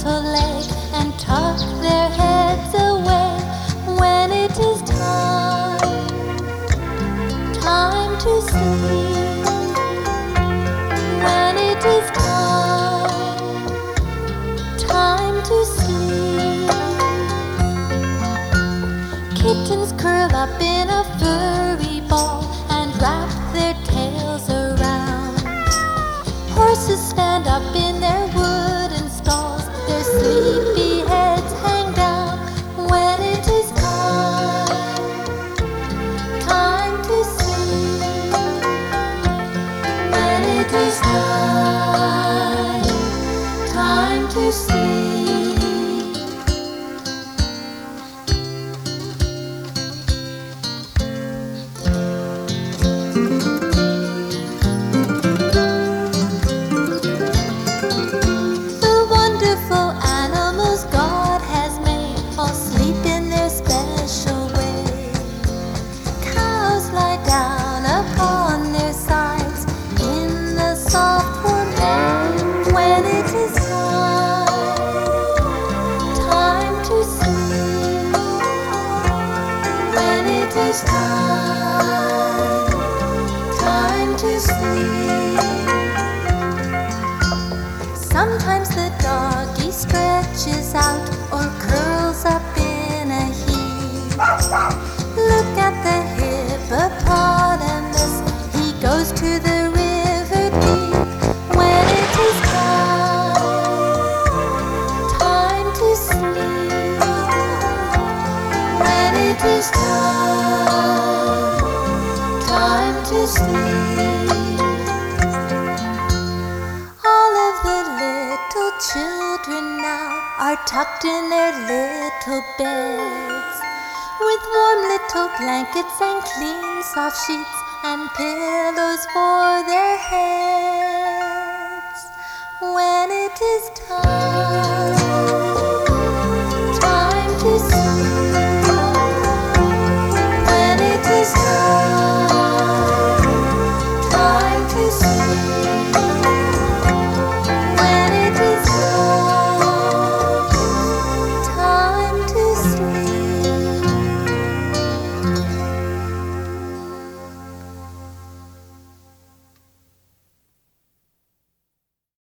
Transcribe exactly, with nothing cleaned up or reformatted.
little leg and tuck their heads away when it is time, time to sleep. When it is time, time to sleep. Kittens curl up in a furry ball and wrap their tails around. Horses stand up in their wooden stalls, their sleepy heads hang down when it is time, time to sleep. When it is time, time to sleep. It's time, time to sleep. Sometimes the doggy stretches out or curls up in a heap. Look at the hippopotamus, he goes to the river deep. When it is time, time to sleep. When it is time, time to sleep. All of the little children now are tucked in their little beds, with warm little blankets and clean soft sheets and pillows for their heads. When it is time,